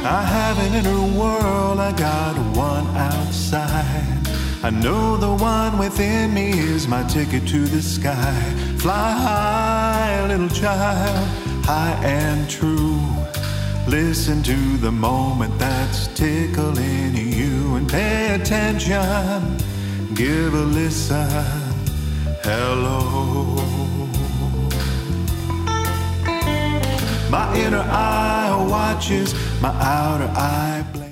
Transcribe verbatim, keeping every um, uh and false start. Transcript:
I have an inner world, I got one outside. I know the one within me is my ticket to the sky. Fly high, little child, high and true. Listen to the moment that's tickling you and pay attention, give a listen, hello. My inner eye watches, my outer eye blinks.